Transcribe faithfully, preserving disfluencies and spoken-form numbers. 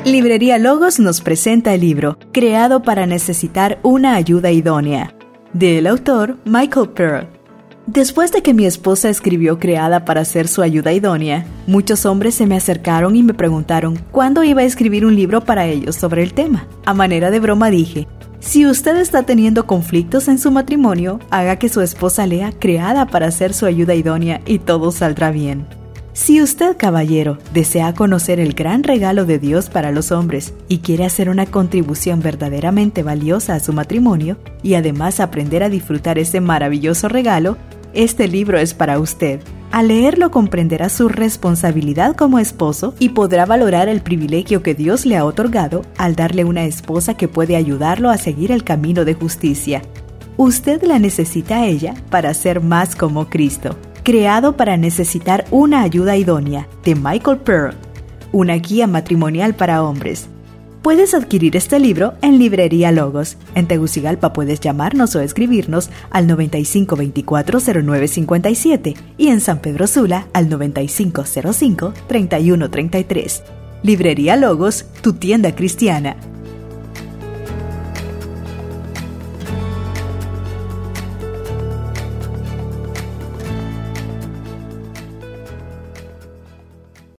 Librería Logos nos presenta el libro Creado para necesitar una ayuda idónea, del autor Michael Pearl. Después de que mi esposa escribió Creada para ser su ayuda idónea, muchos hombres se me acercaron y me preguntaron cuándo iba a escribir un libro para ellos sobre el tema. A manera de broma dije, si usted está teniendo conflictos en su matrimonio, haga que su esposa lea Creada para ser su ayuda idónea y todo saldrá bien. Si usted, caballero, desea conocer el gran regalo de Dios para los hombres y quiere hacer una contribución verdaderamente valiosa a su matrimonio y además aprender a disfrutar ese maravilloso regalo, este libro es para usted. Al leerlo comprenderá su responsabilidad como esposo y podrá valorar el privilegio que Dios le ha otorgado al darle una esposa que puede ayudarlo a seguir el camino de justicia. Usted la necesita a ella para ser más como Cristo. Creado para necesitar una ayuda idónea, de Michael Pearl, una guía matrimonial para hombres. Puedes adquirir este libro en Librería Logos. En Tegucigalpa puedes llamarnos o escribirnos al noventa y cinco veinticuatro cero nueve cincuenta y siete y en San Pedro Sula al noventa y cinco cero cinco treinta y uno treinta y tres. Librería Logos, tu tienda cristiana.